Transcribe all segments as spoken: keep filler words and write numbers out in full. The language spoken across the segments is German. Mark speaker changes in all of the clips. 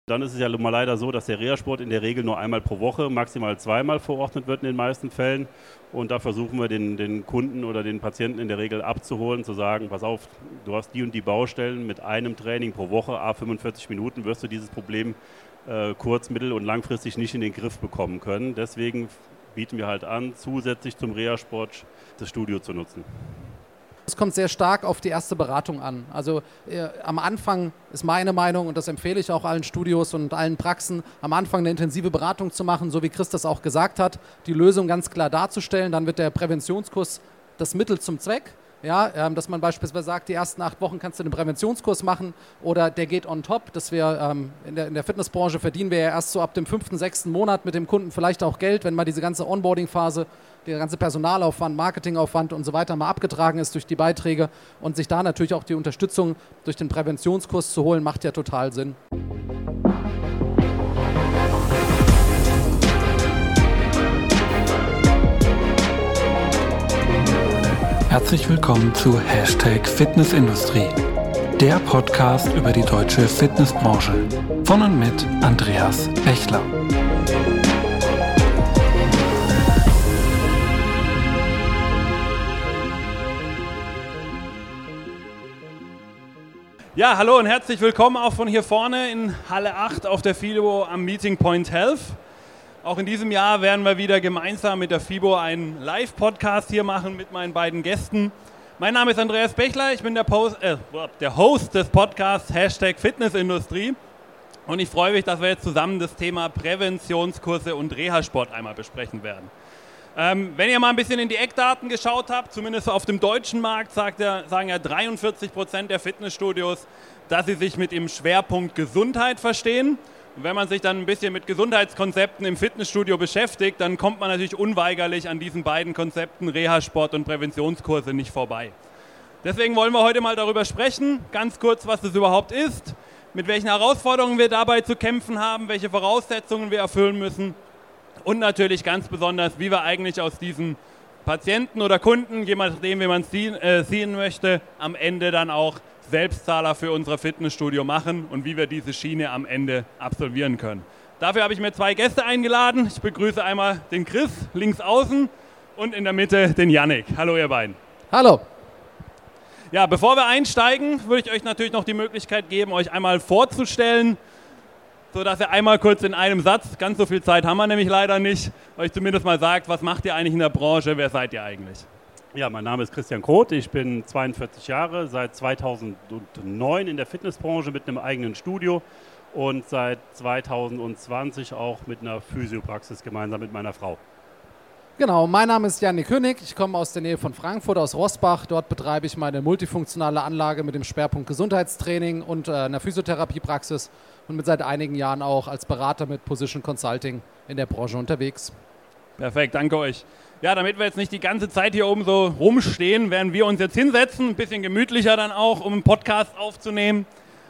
Speaker 1: Dann ist es ja mal leider so, dass der Reha-Sport in der Regel nur einmal pro Woche, maximal zweimal verordnet wird in den meisten Fällen. Und da versuchen wir den, den Kunden oder den Patienten in der Regel abzuholen, zu sagen, pass auf, du hast die und die Baustellen, mit einem Training pro Woche, à fünfundvierzig Minuten, wirst du dieses Problem äh, kurz-, mittel- und langfristig nicht in den Griff bekommen können. Deswegen bieten wir halt an, zusätzlich zum Reha-Sport das Studio zu nutzen.
Speaker 2: Es kommt sehr stark auf die erste Beratung an. Also äh, am Anfang ist meine Meinung, und das empfehle ich auch allen Studios und allen Praxen, am Anfang eine intensive Beratung zu machen, so wie Chris das auch gesagt hat, die Lösung ganz klar darzustellen. Dann wird der Präventionskurs das Mittel zum Zweck. Ja, ähm, dass man beispielsweise sagt, die ersten acht Wochen kannst du einen Präventionskurs machen oder der geht on top. Dass wir ähm, in der, in der Fitnessbranche verdienen wir ja erst so ab dem fünften, sechsten Monat mit dem Kunden vielleicht auch Geld, wenn mal diese ganze Onboarding-Phase, der ganze Personalaufwand, Marketingaufwand und so weiter mal abgetragen ist durch die Beiträge und sich da natürlich auch die Unterstützung durch den Präventionskurs zu holen, macht ja total Sinn.
Speaker 3: Herzlich willkommen zu Hashtag Fitnessindustrie, der Podcast über die deutsche Fitnessbranche. Von und mit Andreas Bechler.
Speaker 4: Ja, hallo und herzlich willkommen auch von hier vorne in Halle acht auf der FIBO am Meeting Point Health. Auch in diesem Jahr werden wir wieder gemeinsam mit der FIBO einen Live-Podcast hier machen mit meinen beiden Gästen. Mein Name ist Andreas Bechler, ich bin der, Post, äh, der Host des Podcasts Hashtag Fitnessindustrie und ich freue mich, dass wir jetzt zusammen das Thema Präventionskurse und Reha-Sport einmal besprechen werden. Ähm, wenn ihr mal ein bisschen in die Eckdaten geschaut habt, zumindest auf dem deutschen Markt, sagt er, sagen ja dreiundvierzig Prozent der Fitnessstudios, dass sie sich mit dem Schwerpunkt Gesundheit verstehen. Und wenn man sich dann ein bisschen mit Gesundheitskonzepten im Fitnessstudio beschäftigt, dann kommt man natürlich unweigerlich an diesen beiden Konzepten Reha-Sport und Präventionskurse nicht vorbei. Deswegen wollen wir heute mal darüber sprechen, ganz kurz, was das überhaupt ist, mit welchen Herausforderungen wir dabei zu kämpfen haben, welche Voraussetzungen wir erfüllen müssen und natürlich ganz besonders, wie wir eigentlich aus diesen Patienten oder Kunden, je nachdem, wie man es sehen, äh, sehen möchte, am Ende dann auch Selbstzahler für unser Fitnessstudio machen und wie wir diese Schiene am Ende absolvieren können. Dafür habe ich mir zwei Gäste eingeladen. Ich begrüße einmal den Chris links außen und in der Mitte den Yannick. Hallo ihr beiden.
Speaker 2: Hallo.
Speaker 4: Ja, bevor wir einsteigen, würde ich euch natürlich noch die Möglichkeit geben, euch einmal vorzustellen, sodass ihr einmal kurz in einem Satz, ganz so viel Zeit haben wir nämlich leider nicht, euch zumindest mal sagt, was macht ihr eigentlich in der Branche, wer seid ihr eigentlich?
Speaker 1: Ja, mein Name ist Christian Kroth, ich bin zweiundvierzig Jahre, seit zweitausendneun in der Fitnessbranche mit einem eigenen Studio und seit zweitausendzwanzig auch mit einer Physiopraxis gemeinsam mit meiner Frau.
Speaker 2: Genau, mein Name ist Yannick König, ich komme aus der Nähe von Frankfurt, aus Roßbach. Dort betreibe ich meine multifunktionale Anlage mit dem Schwerpunkt Gesundheitstraining und äh, einer Physiotherapiepraxis und bin seit einigen Jahren auch als Berater mit Position Consulting in der Branche unterwegs.
Speaker 4: Perfekt, danke euch. Ja, damit wir jetzt nicht die ganze Zeit hier oben so rumstehen, werden wir uns jetzt hinsetzen, ein bisschen gemütlicher dann auch, um einen Podcast aufzunehmen.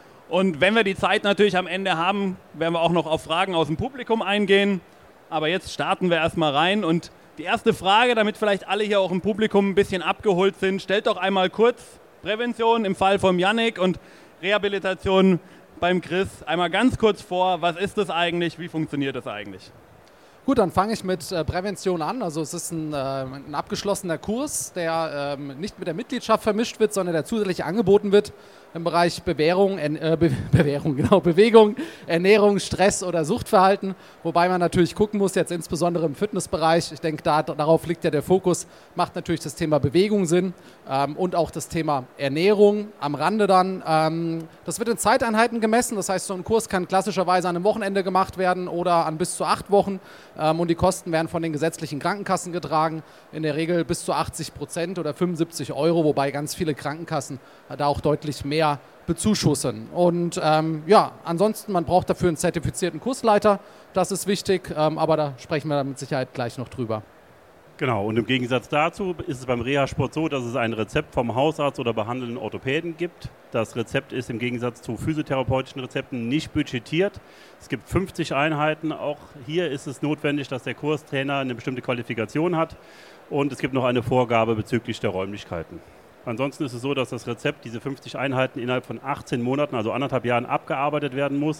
Speaker 4: Und wenn wir die Zeit natürlich am Ende haben, werden wir auch noch auf Fragen aus dem Publikum eingehen. Aber jetzt starten wir erstmal rein und die erste Frage, damit vielleicht alle hier auch im Publikum ein bisschen abgeholt sind, stellt doch einmal kurz Prävention im Fall von Yannick und Rehabilitation beim Chris einmal ganz kurz vor. Was ist das eigentlich? Wie funktioniert das eigentlich?
Speaker 2: Gut, dann fange ich mit äh, Prävention an. Also es ist ein, äh, ein abgeschlossener Kurs, der ähm, nicht mit der Mitgliedschaft vermischt wird, sondern der zusätzlich angeboten wird im Bereich Bewährung, äh, Be- Bewährung, genau, Bewegung, Ernährung, Stress oder Suchtverhalten. Wobei man natürlich gucken muss, jetzt insbesondere im Fitnessbereich, ich denke, da, darauf liegt ja der Fokus, macht natürlich das Thema Bewegung Sinn ähm, und auch das Thema Ernährung am Rande dann. Ähm, das wird in Zeiteinheiten gemessen, das heißt, so ein Kurs kann klassischerweise an einem Wochenende gemacht werden oder an bis zu acht Wochen. Ähm, und die Kosten werden von den gesetzlichen Krankenkassen getragen, in der Regel bis zu achtzig Prozent oder fünfundsiebzig Euro, wobei ganz viele Krankenkassen äh, da auch deutlich mehr bezuschussen. Und ähm, ja, ansonsten, man braucht dafür einen zertifizierten Kursleiter, das ist wichtig, ähm, aber da sprechen wir mit Sicherheit gleich noch drüber.
Speaker 1: Genau, und im Gegensatz dazu ist es beim Reha-Sport so, dass es ein Rezept vom Hausarzt oder behandelnden Orthopäden gibt. Das Rezept ist im Gegensatz zu physiotherapeutischen Rezepten nicht budgetiert. Es gibt fünfzig Einheiten. Auch hier ist es notwendig, dass der Kurstrainer eine bestimmte Qualifikation hat. Und es gibt noch eine Vorgabe bezüglich der Räumlichkeiten. Ansonsten ist es so, dass das Rezept, diese fünfzig Einheiten innerhalb von achtzehn Monaten, also anderthalb Jahren, abgearbeitet werden muss.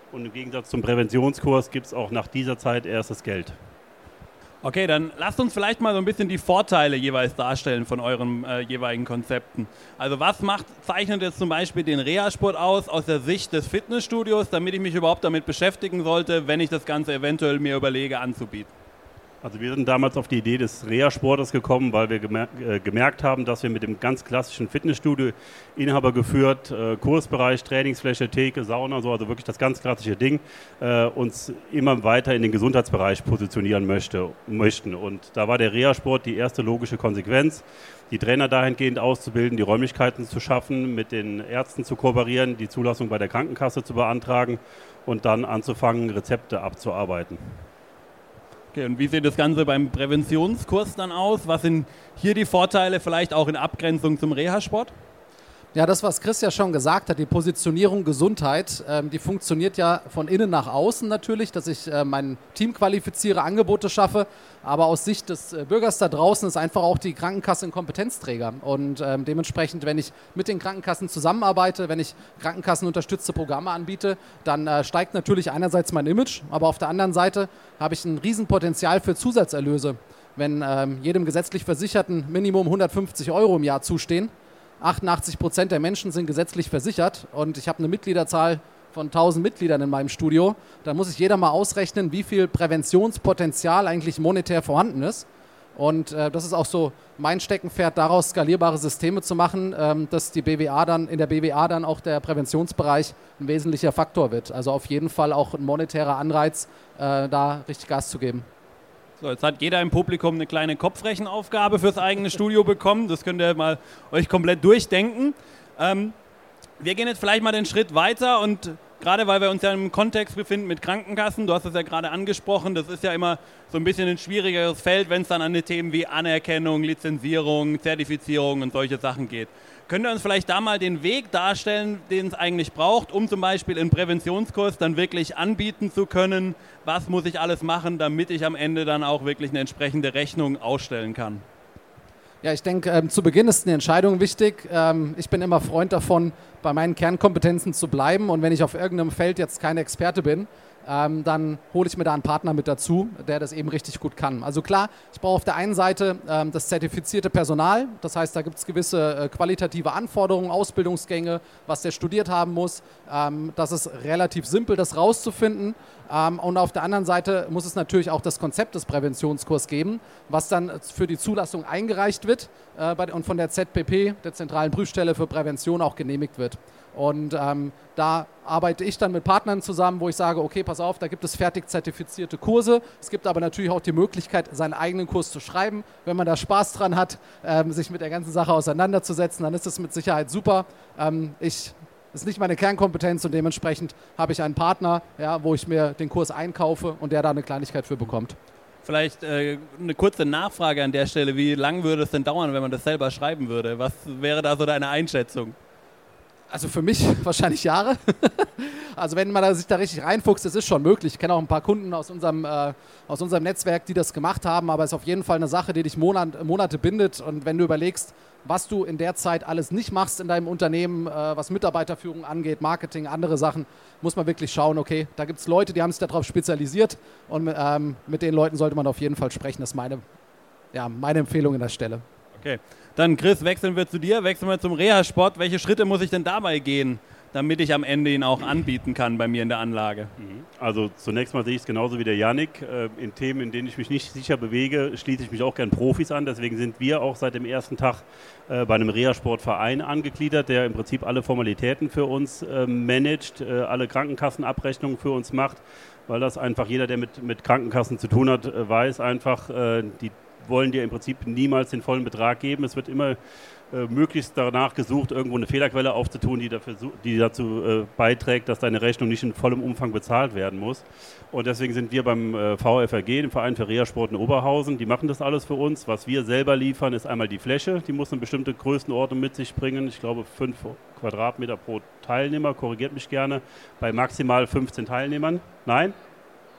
Speaker 1: Und im Gegensatz zum Präventionskurs gibt es auch nach dieser Zeit erst das Geld.
Speaker 4: Okay, dann lasst uns vielleicht mal so ein bisschen die Vorteile jeweils darstellen von euren äh, jeweiligen Konzepten. Also was macht, zeichnet jetzt zum Beispiel den Reha-Sport aus, aus der Sicht des Fitnessstudios, damit ich mich überhaupt damit beschäftigen sollte, wenn ich das Ganze eventuell mir überlege anzubieten?
Speaker 1: Also wir sind damals auf die Idee des Reha-Sportes gekommen, weil wir gemer äh, gemerkt haben, dass wir mit dem ganz klassischen Fitnessstudio, Inhaber geführt, äh, Kursbereich, Trainingsfläche, Theke, Sauna, so, also wirklich das ganz klassische Ding, äh, uns immer weiter in den Gesundheitsbereich positionieren möchte, möchten. Und da war der Reha-Sport die erste logische Konsequenz, die Trainer dahingehend auszubilden, die Räumlichkeiten zu schaffen, mit den Ärzten zu kooperieren, die Zulassung bei der Krankenkasse zu beantragen und dann anzufangen, Rezepte abzuarbeiten.
Speaker 4: Okay, und wie sieht das Ganze beim Präventionskurs dann aus? Was sind hier die Vorteile, vielleicht auch in Abgrenzung zum Reha-Sport?
Speaker 2: Ja, das, was Chris ja schon gesagt hat, die Positionierung Gesundheit, ähm, die funktioniert ja von innen nach außen natürlich, dass ich äh, mein Team qualifiziere, Angebote schaffe, aber aus Sicht des äh, Bürgers da draußen ist einfach auch die Krankenkasse ein Kompetenzträger und ähm, dementsprechend, wenn ich mit den Krankenkassen zusammenarbeite, wenn ich krankenkassenunterstützte Programme anbiete, dann äh, steigt natürlich einerseits mein Image, aber auf der anderen Seite habe ich ein Riesenpotenzial für Zusatzerlöse. Wenn ähm, jedem gesetzlich Versicherten Minimum hundertfünfzig Euro im Jahr zustehen, achtundachtzig Prozent der Menschen sind gesetzlich versichert und ich habe eine Mitgliederzahl von tausend Mitgliedern in meinem Studio, dann muss sich jeder mal ausrechnen, wie viel Präventionspotenzial eigentlich monetär vorhanden ist. Und äh, das ist auch so mein Steckenpferd, daraus skalierbare Systeme zu machen, ähm, dass die B W A dann, in der B W A dann auch der Präventionsbereich ein wesentlicher Faktor wird. Also auf jeden Fall auch ein monetärer Anreiz, äh, da richtig Gas zu geben.
Speaker 4: So, jetzt hat jeder im Publikum eine kleine Kopfrechenaufgabe fürs eigene Studio bekommen. Das könnt ihr mal euch komplett durchdenken. Ähm, wir gehen jetzt vielleicht mal den Schritt weiter und gerade weil wir uns ja im Kontext befinden mit Krankenkassen, du hast es ja gerade angesprochen, das ist ja immer so ein bisschen ein schwierigeres Feld, wenn es dann an die Themen wie Anerkennung, Lizenzierung, Zertifizierung und solche Sachen geht. Könnt ihr uns vielleicht da mal den Weg darstellen, den es eigentlich braucht, um zum Beispiel einen Präventionskurs dann wirklich anbieten zu können? Was muss ich alles machen, damit ich am Ende dann auch wirklich eine entsprechende Rechnung ausstellen kann?
Speaker 2: Ja, ich denke, ähm, zu Beginn ist eine Entscheidung wichtig. Ähm, ich bin immer Freund davon, bei meinen Kernkompetenzen zu bleiben. Und wenn ich auf irgendeinem Feld jetzt kein Experte bin, ähm, dann hole ich mir da einen Partner mit dazu, der das eben richtig gut kann. Also klar, ich brauche auf der einen Seite ähm, das zertifizierte Personal. Das heißt, da gibt es gewisse äh, qualitative Anforderungen, Ausbildungsgänge, was der studiert haben muss. Ähm, das ist relativ simpel, das rauszufinden. Ähm, und auf der anderen Seite muss es natürlich auch das Konzept des Präventionskurs geben, was dann für die Zulassung eingereicht wird äh, bei, und von der Z P P, der Zentralen Prüfstelle für Prävention, auch genehmigt wird. Und ähm, da arbeite ich dann mit Partnern zusammen, wo ich sage, okay, pass auf, da gibt es fertig zertifizierte Kurse. Es gibt aber natürlich auch die Möglichkeit, seinen eigenen Kurs zu schreiben. Wenn man da Spaß dran hat, ähm, sich mit der ganzen Sache auseinanderzusetzen, dann ist das mit Sicherheit super. Ähm, ich Das ist nicht meine Kernkompetenz und dementsprechend habe ich einen Partner, ja, wo ich mir den Kurs einkaufe und der da eine Kleinigkeit für bekommt.
Speaker 4: Vielleicht äh, eine kurze Nachfrage an der Stelle. Wie lange würde es denn dauern, wenn man das selber schreiben würde? Was wäre da so deine Einschätzung?
Speaker 2: Also für mich wahrscheinlich Jahre. Also wenn man sich da richtig reinfuchst, das ist schon möglich. Ich kenne auch ein paar Kunden aus unserem, äh, aus unserem Netzwerk, die das gemacht haben, aber es ist auf jeden Fall eine Sache, die dich Monat, Monate bindet. Und wenn du überlegst, was du in der Zeit alles nicht machst in deinem Unternehmen, äh, was Mitarbeiterführung angeht, Marketing, andere Sachen, muss man wirklich schauen, okay, da gibt es Leute, die haben sich darauf spezialisiert und ähm, mit den Leuten sollte man auf jeden Fall sprechen. Das ist meine, ja, meine Empfehlung an der Stelle.
Speaker 4: Okay, dann Chris, wechseln wir zu dir, wechseln wir zum Reha-Sport. Welche Schritte muss ich denn dabei gehen, damit ich am Ende ihn auch anbieten kann bei mir in der Anlage?
Speaker 1: Also zunächst mal sehe ich es genauso wie der Yannick. In Themen, in denen ich mich nicht sicher bewege, schließe ich mich auch gern Profis an. Deswegen sind wir auch seit dem ersten Tag bei einem Reha-Sportverein angegliedert, der im Prinzip alle Formalitäten für uns managt, alle Krankenkassenabrechnungen für uns macht, weil das einfach jeder, der mit, mit Krankenkassen zu tun hat, weiß einfach, die wollen dir im Prinzip niemals den vollen Betrag geben. Es wird immer äh, möglichst danach gesucht, irgendwo eine Fehlerquelle aufzutun, die, dafür, die dazu äh, beiträgt, dass deine Rechnung nicht in vollem Umfang bezahlt werden muss. Und deswegen sind wir beim äh, V F R G, dem Verein für Reha-Sport in Oberhausen, die machen das alles für uns. Was wir selber liefern, ist einmal die Fläche. Die muss eine bestimmte Größenordnung mit sich bringen. Ich glaube, fünf Quadratmeter pro Teilnehmer, korrigiert mich gerne, bei maximal fünfzehn Teilnehmern. Nein?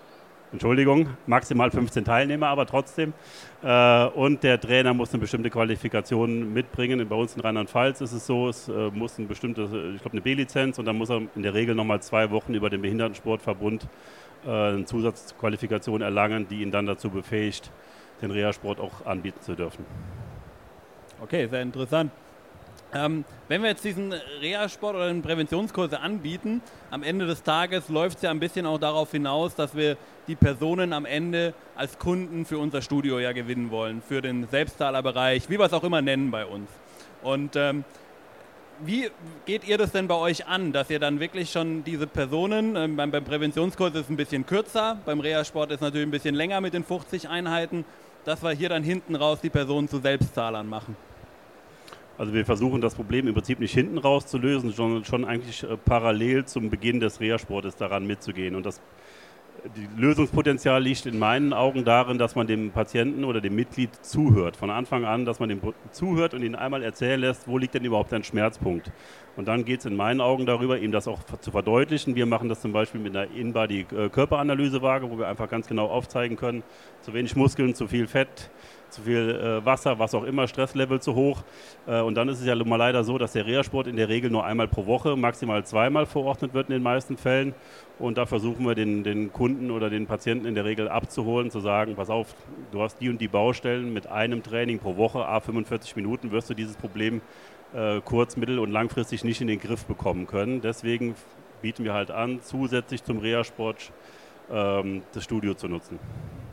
Speaker 1: Entschuldigung, maximal fünfzehn Teilnehmer, aber trotzdem. Äh, und der Trainer muss eine bestimmte Qualifikation mitbringen. Bei uns in Rheinland-Pfalz ist es so, es äh, muss ein bestimmte, ich glaube eine B-Lizenz, und dann muss er in der Regel nochmal zwei Wochen über den Behindertensportverbund äh, eine Zusatzqualifikation erlangen, die ihn dann dazu befähigt, den Reha-Sport auch anbieten zu dürfen.
Speaker 4: Okay, sehr interessant. Ähm, wenn wir jetzt diesen Reha-Sport oder den Präventionskurse anbieten, am Ende des Tages läuft es ja ein bisschen auch darauf hinaus, dass wir die Personen am Ende als Kunden für unser Studio ja gewinnen wollen, für den Selbstzahlerbereich, wie wir es auch immer nennen bei uns. Und ähm, wie geht ihr das denn bei euch an, dass ihr dann wirklich schon diese Personen, ähm, beim, beim Präventionskurs ist es ein bisschen kürzer, beim Reha-Sport ist es natürlich ein bisschen länger mit den fünfzig Einheiten, dass wir hier dann hinten raus die Personen zu Selbstzahlern machen?
Speaker 1: Also wir versuchen das Problem im Prinzip nicht hinten raus zu lösen, sondern schon eigentlich äh, parallel zum Beginn des Reha-Sportes daran mitzugehen. Und das die Lösungspotenzial liegt in meinen Augen darin, dass man dem Patienten oder dem Mitglied zuhört. Von Anfang an, dass man dem zuhört und ihn einmal erzählen lässt, wo liegt denn überhaupt ein Schmerzpunkt. Und dann geht es in meinen Augen darüber, ihm das auch zu verdeutlichen. Wir machen das zum Beispiel mit einer In-Body-Körperanalysewaage, wo wir einfach ganz genau aufzeigen können, zu wenig Muskeln, zu viel Fett, zu viel äh, Wasser, was auch immer, Stresslevel zu hoch. Äh, und dann ist es ja mal leider so, dass der Reha-Sport in der Regel nur einmal pro Woche, maximal zweimal verordnet wird in den meisten Fällen. Und da versuchen wir den, den Kunden oder den Patienten in der Regel abzuholen, zu sagen, pass auf, du hast die und die Baustellen, mit einem Training pro Woche, à fünfundvierzig Minuten, wirst du dieses Problem äh, kurz-, mittel- und langfristig nicht in den Griff bekommen können. Deswegen bieten wir halt an, zusätzlich zum Reha-Sport ähm, das Studio zu nutzen.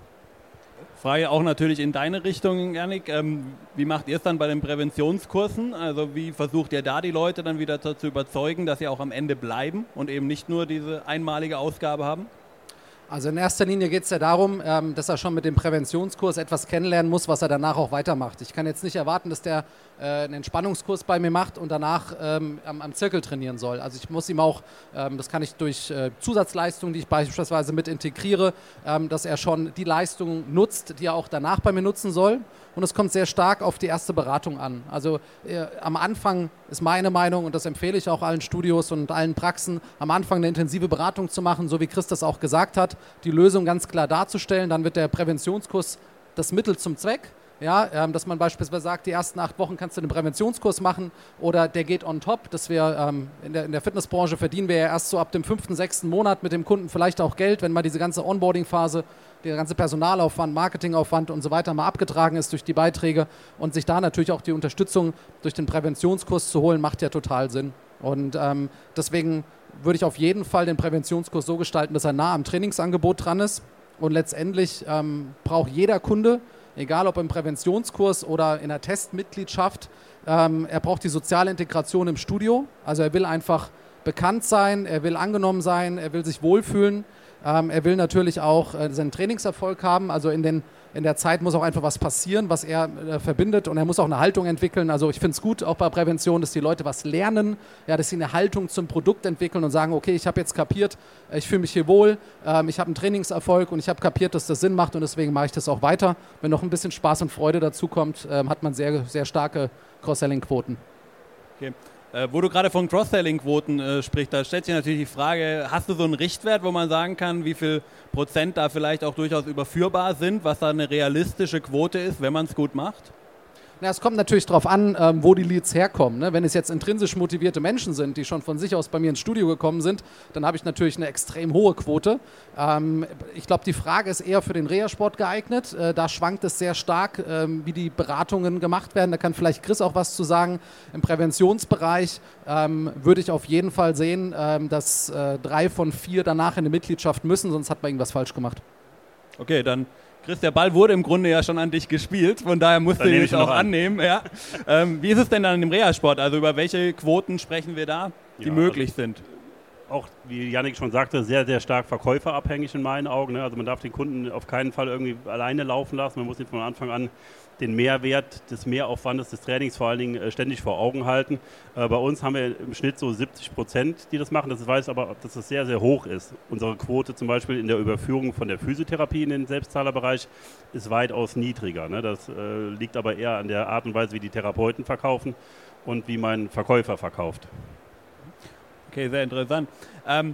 Speaker 4: Frage auch natürlich in deine Richtung, Jannik. Ähm, wie macht ihr es dann bei den Präventionskursen? Also wie versucht ihr da die Leute dann wieder zu, zu überzeugen, dass sie auch am Ende bleiben und eben nicht nur diese einmalige Ausgabe haben?
Speaker 2: Also in erster Linie geht es ja darum, ähm, dass er schon mit dem Präventionskurs etwas kennenlernen muss, was er danach auch weitermacht. Ich kann jetzt nicht erwarten, dass der äh, einen Entspannungskurs bei mir macht und danach ähm, am, am Zirkel trainieren soll. Also ich muss ihm auch, ähm, das kann ich durch äh, Zusatzleistungen, die ich beispielsweise mit integriere, ähm, dass er schon die Leistungen nutzt, die er auch danach bei mir nutzen soll. Und es kommt sehr stark auf die erste Beratung an. Also äh, am Anfang ist meine Meinung, und das empfehle ich auch allen Studios und allen Praxen, am Anfang eine intensive Beratung zu machen, so wie Chris das auch gesagt hat, die Lösung ganz klar darzustellen. Dann wird der Präventionskurs das Mittel zum Zweck. Ja, ähm, dass man beispielsweise sagt, die ersten acht Wochen kannst du den Präventionskurs machen oder der geht on top. Dass wir ähm, in, der, in der Fitnessbranche verdienen wir ja erst so ab dem fünften, sechsten Monat mit dem Kunden vielleicht auch Geld, wenn mal diese ganze Onboarding-Phase, der ganze Personalaufwand, Marketingaufwand und so weiter mal abgetragen ist durch die Beiträge, und sich da natürlich auch die Unterstützung durch den Präventionskurs zu holen, macht ja total Sinn. Und ähm, deswegen würde ich auf jeden Fall den Präventionskurs so gestalten, dass er nah am Trainingsangebot dran ist, und letztendlich ähm, braucht jeder Kunde, egal ob im Präventionskurs oder in der Testmitgliedschaft, ähm, er braucht die soziale Integration im Studio. Also er will einfach bekannt sein, er will angenommen sein, er will sich wohlfühlen. Ähm, er will natürlich auch äh, seinen Trainingserfolg haben. Also in, den, in der Zeit muss auch einfach was passieren, was er äh, verbindet, und er muss auch eine Haltung entwickeln. Also ich finde es gut, auch bei Prävention, dass die Leute was lernen, ja, dass sie eine Haltung zum Produkt entwickeln und sagen, okay, ich habe jetzt kapiert, ich fühle mich hier wohl, ähm, ich habe einen Trainingserfolg und ich habe kapiert, dass das Sinn macht, und deswegen mache ich das auch weiter. Wenn noch ein bisschen Spaß und Freude dazu kommt, ähm, hat man sehr, sehr starke Cross-Selling-Quoten.
Speaker 4: Okay. Äh, wo du gerade von Cross-Selling-Quoten äh, sprichst, da stellt sich natürlich die Frage, hast du so einen Richtwert, wo man sagen kann, wie viel Prozent da vielleicht auch durchaus überführbar sind, was da eine realistische Quote ist, wenn man es gut macht?
Speaker 2: Na, es kommt natürlich darauf an, ähm, wo die Leads herkommen. Ne? Wenn es jetzt intrinsisch motivierte Menschen sind, die schon von sich aus bei mir ins Studio gekommen sind, dann habe ich natürlich eine extrem hohe Quote. Ähm, ich glaube, die Frage ist eher für den Reha-Sport geeignet. Äh, da schwankt es sehr stark, ähm, wie die Beratungen gemacht werden. Da kann vielleicht Chris auch was zu sagen. Im Präventionsbereich ähm, würde ich auf jeden Fall sehen, ähm, dass äh, drei von vier danach in eine Mitgliedschaft müssen, sonst hat man irgendwas falsch gemacht.
Speaker 4: Okay, dann Chris, der Ball wurde im Grunde ja schon an dich gespielt, von daher musst du ihn jetzt auch an. annehmen. Ja. Ähm, wie ist es denn dann im Reha-Sport? Also über welche Quoten sprechen wir da, die ja, möglich also sind?
Speaker 1: Auch, wie Jannik schon sagte, sehr, sehr stark verkäuferabhängig in meinen Augen. Ne? Also man darf den Kunden auf keinen Fall irgendwie alleine laufen lassen. Man muss ihn von Anfang an den Mehrwert des Mehraufwandes des Trainings vor allen Dingen äh, ständig vor Augen halten. Äh, bei uns haben wir im Schnitt so siebzig Prozent, die das machen. Das weiß aber, dass das sehr, sehr hoch ist. Unsere Quote zum Beispiel in der Überführung von der Physiotherapie in den Selbstzahlerbereich ist weitaus niedriger. Ne? Das äh, liegt aber eher an der Art und Weise, wie die Therapeuten verkaufen und wie mein Verkäufer verkauft.
Speaker 4: Okay, sehr interessant. Ähm,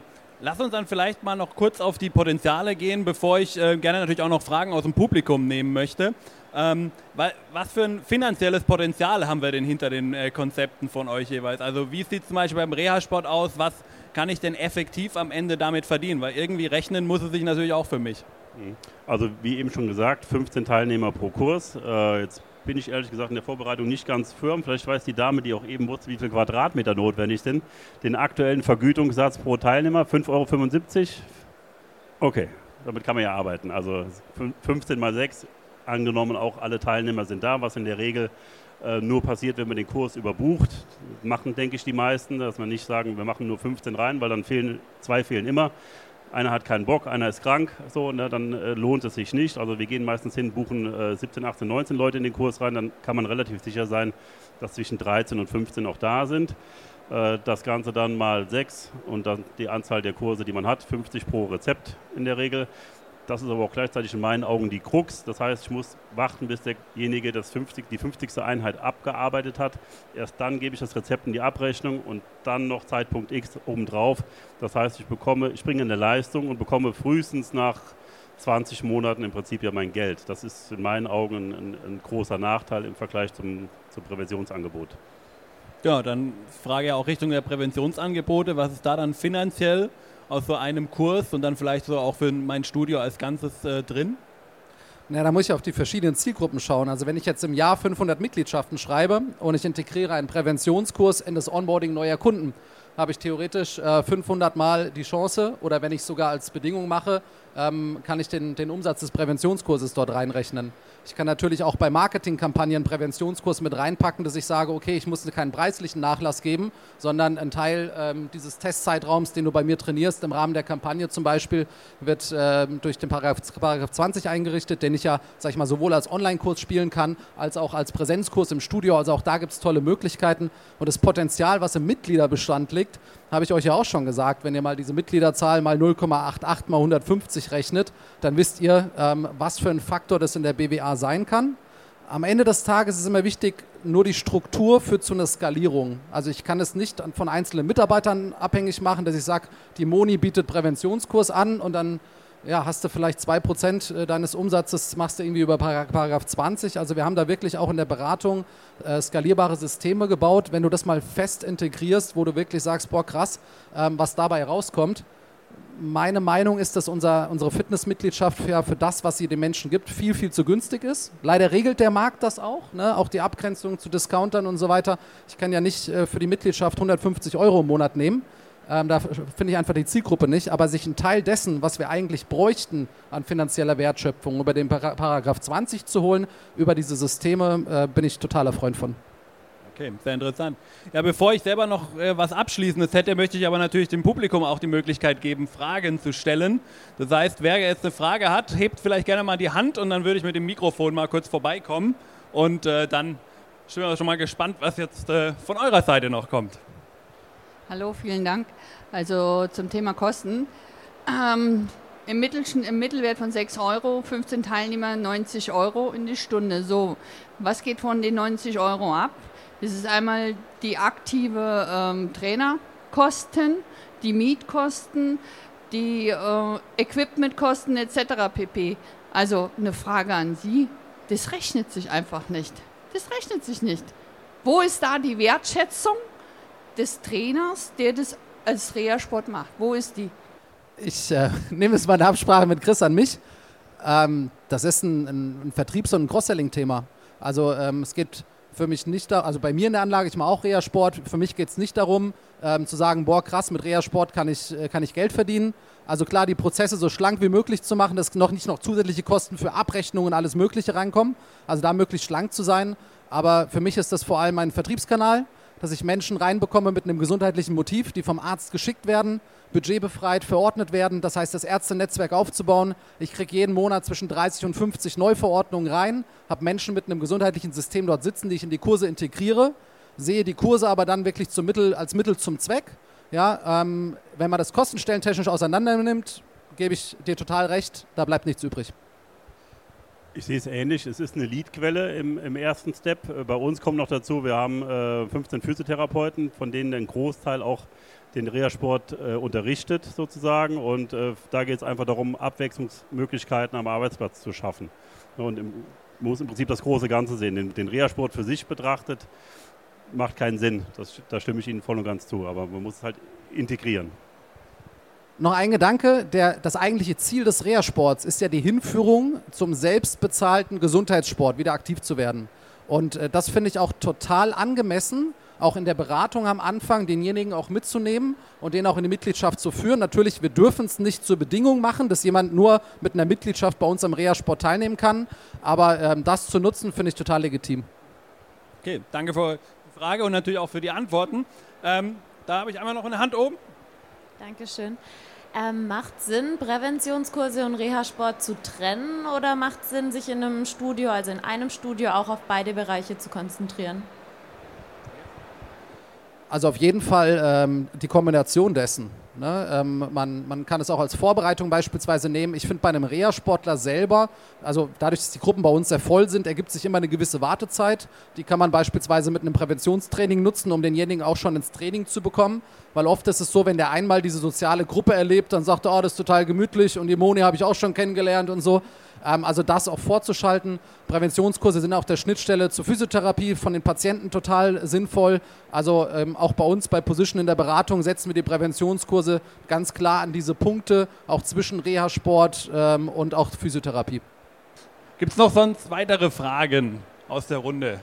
Speaker 4: Lass uns dann vielleicht mal noch kurz auf die Potenziale gehen, bevor ich äh, gerne natürlich auch noch Fragen aus dem Publikum nehmen möchte. Ähm, weil, was für ein finanzielles Potenzial haben wir denn hinter den äh, Konzepten von euch jeweils? Also wie sieht es zum Beispiel beim Reha-Sport aus? Was kann ich denn effektiv am Ende damit verdienen? Weil irgendwie rechnen muss es sich natürlich auch für mich.
Speaker 1: Also wie eben schon gesagt, fünfzehn Teilnehmer pro Kurs. Äh, jetzt bin ich ehrlich gesagt in der Vorbereitung nicht ganz firm. Vielleicht weiß die Dame, die auch eben wusste, wie viele Quadratmeter notwendig sind. Den aktuellen Vergütungssatz pro Teilnehmer, fünf Euro fünfundsiebzig. Okay, damit kann man ja arbeiten. Also fünfzehn mal sechs, angenommen auch alle Teilnehmer sind da, was in der Regel äh, nur passiert, wenn man den Kurs überbucht. Das machen, denke ich, die meisten, dass man nicht sagen, wir machen nur fünfzehn rein, weil dann fehlen, zwei fehlen immer. Einer hat keinen Bock, einer ist krank, so, ne, dann äh, lohnt es sich nicht. Also wir gehen meistens hin, buchen äh, siebzehn, achtzehn, neunzehn Leute in den Kurs rein, dann kann man relativ sicher sein, dass zwischen dreizehn und fünfzehn auch da sind. Äh, das Ganze dann mal sechs und dann die Anzahl der Kurse, die man hat, fünfzig pro Rezept in der Regel. Das ist aber auch gleichzeitig in meinen Augen die Krux. Das heißt, ich muss warten, bis derjenige das fünfzig, die fünfzigste Einheit abgearbeitet hat. Erst dann gebe ich das Rezept in die Abrechnung und dann noch Zeitpunkt X obendrauf. Das heißt, ich bekomme, ich springe in der Leistung und bekomme frühestens nach zwanzig Monaten im Prinzip ja mein Geld. Das ist in meinen Augen ein, ein großer Nachteil im Vergleich zum, zum Präventionsangebot.
Speaker 4: Ja, dann frage ich auch Richtung der Präventionsangebote. Was ist da dann finanziell aus so einem Kurs und dann vielleicht so auch für mein Studio als Ganzes äh, drin?
Speaker 2: Na, da muss ich auf die verschiedenen Zielgruppen schauen. Also wenn ich jetzt im Jahr fünfhundert Mitgliedschaften schreibe und ich integriere einen Präventionskurs in das Onboarding neuer Kunden, habe ich theoretisch äh, fünfhundert Mal die Chance, oder wenn ich es sogar als Bedingung mache, ähm, kann ich den, den Umsatz des Präventionskurses dort reinrechnen. Ich kann natürlich auch bei Marketingkampagnen einen Präventionskurs mit reinpacken, dass ich sage, okay, ich muss keinen preislichen Nachlass geben, sondern ein Teil ähm, dieses Testzeitraums, den du bei mir trainierst, im Rahmen der Kampagne zum Beispiel, wird äh, durch den Paragraph, Paragraph zwanzig eingerichtet, den ich ja, sag ich mal, sowohl als Online-Kurs spielen kann, als auch als Präsenzkurs im Studio. Also auch da gibt es tolle Möglichkeiten. Und das Potenzial, was im Mitgliederbestand liegt, habe ich euch ja auch schon gesagt, wenn ihr mal diese Mitgliederzahl mal null Komma achtundachtzig mal hundertfünfzig rechnet, dann wisst ihr, ähm, was für ein Faktor das in der B W A sein kann. Am Ende des Tages ist immer wichtig, nur die Struktur führt zu einer Skalierung. Also ich kann es nicht von einzelnen Mitarbeitern abhängig machen, dass ich sage, die Moni bietet Präventionskurs an und dann ja, hast du vielleicht zwei Prozent deines Umsatzes, machst du irgendwie über Paragraph zwanzig. Also wir haben da wirklich auch in der Beratung äh, skalierbare Systeme gebaut. Wenn du das mal fest integrierst, wo du wirklich sagst, boah krass, ähm, was dabei rauskommt. Meine Meinung ist, dass unser, unsere Fitnessmitgliedschaft ja für das, was sie den Menschen gibt, viel, viel zu günstig ist. Leider regelt der Markt das auch, ne? Auch die Abgrenzung zu Discountern und so weiter. Ich kann ja nicht äh, für die Mitgliedschaft hundertfünfzig Euro im Monat nehmen. Ähm, da finde ich einfach die Zielgruppe nicht, aber sich einen Teil dessen, was wir eigentlich bräuchten an finanzieller Wertschöpfung, über den Par- Paragraph zwanzig zu holen, über diese Systeme, äh, bin ich totaler Freund von.
Speaker 4: Okay, sehr interessant. Ja, bevor ich selber noch äh, was Abschließendes hätte, möchte ich aber natürlich dem Publikum auch die Möglichkeit geben, Fragen zu stellen. Das heißt, wer jetzt eine Frage hat, hebt vielleicht gerne mal die Hand und dann würde ich mit dem Mikrofon mal kurz vorbeikommen und äh, dann sind wir schon mal gespannt, was jetzt äh, von eurer Seite noch kommt.
Speaker 5: Hallo, vielen Dank. Also zum Thema Kosten. Ähm, im, Mittel, Im Mittelwert von sechs Euro, fünfzehn Teilnehmer, neunzig Euro in die Stunde. So, was geht von den neunzig Euro ab? Das ist einmal die aktive ähm, Trainerkosten, die Mietkosten, die äh, Equipmentkosten et cetera pp. Also eine Frage an Sie, das rechnet sich einfach nicht. Das rechnet sich nicht. Wo ist da die Wertschätzung des Trainers, der das als Reha-Sport macht? Wo ist die?
Speaker 2: Ich äh, nehme es mal eine Absprache mit Chris an mich. Ähm, das ist ein, ein, ein Vertriebs- und ein Cross-Selling-Thema. Also ähm, es geht für mich nicht da, also bei mir in der Anlage, ich mache auch Reha-Sport, für mich geht es nicht darum, ähm, zu sagen, boah krass, mit Reha-Sport kann ich, äh, kann ich Geld verdienen. Also klar, die Prozesse so schlank wie möglich zu machen, dass noch nicht noch zusätzliche Kosten für Abrechnungen und alles Mögliche reinkommen. Also da möglichst schlank zu sein. Aber für mich ist das vor allem ein Vertriebskanal, dass ich Menschen reinbekomme mit einem gesundheitlichen Motiv, die vom Arzt geschickt werden, budgetbefreit verordnet werden. Das heißt, das Ärztenetzwerk aufzubauen. Ich kriege jeden Monat zwischen dreißig und fünfzig Neuverordnungen rein, habe Menschen mit einem gesundheitlichen System dort sitzen, die ich in die Kurse integriere, sehe die Kurse aber dann wirklich zum Mittel, als Mittel zum Zweck. Ja, ähm, wenn man das kostenstellentechnisch auseinander nimmt, gebe ich dir total recht, da bleibt nichts übrig.
Speaker 1: Ich sehe es ähnlich. Es ist eine Leadquelle im, im ersten Step. Bei uns kommt noch dazu, wir haben äh, fünfzehn Physiotherapeuten, von denen ein Großteil auch den Reha-Sport äh, unterrichtet sozusagen. Und äh, da geht es einfach darum, Abwechslungsmöglichkeiten am Arbeitsplatz zu schaffen. Und im, man muss im Prinzip das große Ganze sehen. Den, den Reha-Sport für sich betrachtet macht keinen Sinn. Das, da stimme ich Ihnen voll und ganz zu. Aber man muss es halt integrieren.
Speaker 2: Noch ein Gedanke, der, das eigentliche Ziel des Reha-Sports ist ja die Hinführung zum selbstbezahlten Gesundheitssport, wieder aktiv zu werden. Und äh, das finde ich auch total angemessen, auch in der Beratung am Anfang, denjenigen auch mitzunehmen und den auch in die Mitgliedschaft zu führen. Natürlich, wir dürfen es nicht zur Bedingung machen, dass jemand nur mit einer Mitgliedschaft bei uns am Reha-Sport teilnehmen kann, aber ähm, das zu nutzen, finde ich total legitim.
Speaker 4: Okay, danke für die Frage und natürlich auch für die Antworten. Ähm, da habe ich einmal noch eine Hand oben.
Speaker 6: Dankeschön. Ähm, macht Sinn, Präventionskurse und Reha-Sport zu trennen oder macht es Sinn, sich in einem Studio, also in einem Studio auch auf beide Bereiche zu konzentrieren?
Speaker 2: Also auf jeden Fall ähm, die Kombination dessen. Ne? Ähm, man, man kann es auch als Vorbereitung beispielsweise nehmen. Ich finde bei einem Reha-Sportler selber, also dadurch, dass die Gruppen bei uns sehr voll sind, ergibt sich immer eine gewisse Wartezeit. Die kann man beispielsweise mit einem Präventionstraining nutzen, um denjenigen auch schon ins Training zu bekommen. Weil oft ist es so, wenn der einmal diese soziale Gruppe erlebt, dann sagt er, oh, das ist total gemütlich und die Moni habe ich auch schon kennengelernt und so. Ähm, also das auch vorzuschalten. Präventionskurse sind auch der Schnittstelle zur Physiotherapie von den Patienten total sinnvoll. Also ähm, auch bei uns bei Position in der Beratung setzen wir die Präventionskurse ganz klar an diese Punkte, auch zwischen Reha-Sport ähm, und auch Physiotherapie.
Speaker 4: Gibt es noch sonst weitere Fragen aus der Runde?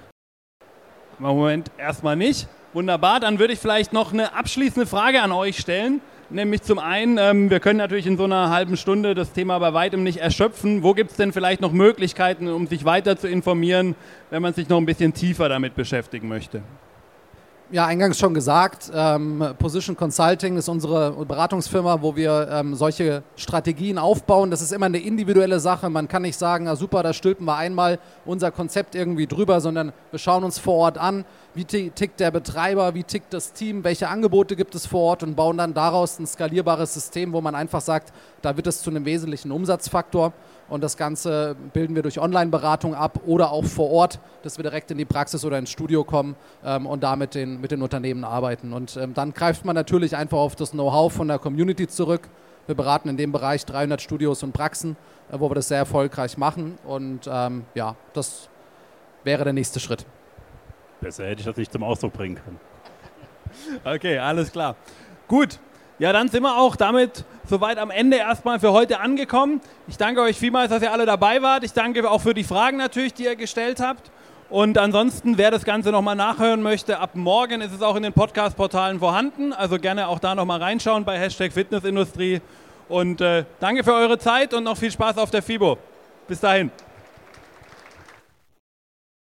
Speaker 4: Im Moment erstmal nicht. Wunderbar, dann würde ich vielleicht noch eine abschließende Frage an euch stellen. Nämlich zum einen, ähm, wir können natürlich in so einer halben Stunde das Thema bei weitem nicht erschöpfen. Wo gibt es denn vielleicht noch Möglichkeiten, um sich weiter zu informieren, wenn man sich noch ein bisschen tiefer damit beschäftigen möchte?
Speaker 2: Ja, eingangs schon gesagt, ähm, Position Consulting ist unsere Beratungsfirma, wo wir ähm, solche Strategien aufbauen. Das ist immer eine individuelle Sache. Man kann nicht sagen, na super, da stülpen wir einmal unser Konzept irgendwie drüber, sondern wir schauen uns vor Ort an, wie tickt der Betreiber, wie tickt das Team, welche Angebote gibt es vor Ort und bauen dann daraus ein skalierbares System, wo man einfach sagt, da wird es zu einem wesentlichen Umsatzfaktor. Und das Ganze bilden wir durch Online-Beratung ab oder auch vor Ort, dass wir direkt in die Praxis oder ins Studio kommen ähm, und da mit den, mit den Unternehmen arbeiten. Und ähm, dann greift man natürlich einfach auf das Know-how von der Community zurück. Wir beraten in dem Bereich dreihundert Studios und Praxen, äh, wo wir das sehr erfolgreich machen. Und ähm, ja, das wäre der nächste Schritt.
Speaker 1: Besser hätte ich das nicht zum Ausdruck bringen können.
Speaker 4: Okay, alles klar. Gut. Ja, dann sind wir auch damit soweit am Ende erstmal für heute angekommen. Ich danke euch vielmals, dass ihr alle dabei wart. Ich danke auch für die Fragen natürlich, die ihr gestellt habt. Und ansonsten, wer das Ganze nochmal nachhören möchte, ab morgen ist es auch in den Podcast-Portalen vorhanden. Also gerne auch da nochmal reinschauen bei Hashtag Fitnessindustrie. Und äh, danke für eure Zeit und noch viel Spaß auf der FIBO. Bis dahin.